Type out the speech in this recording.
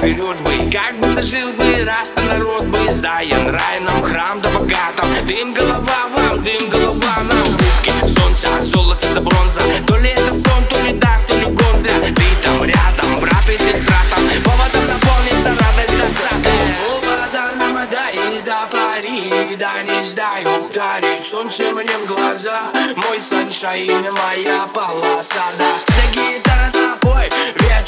вперед бы, как бы зажил бы, раз народ бы заян, рай нам, храм да богатом. Дым голова вам, дым голова нам. Кубки солнца, золото да бронза. То ли это сон, то ли дар, то ли гон зря. Ты там рядом, брат и сестра там. Поводом наполнится радость досады. Поводом нам отдай за пари, да не сдай ударить солнце мне в глаза. Мой саншайн, моя полоса, да. За гитара напой,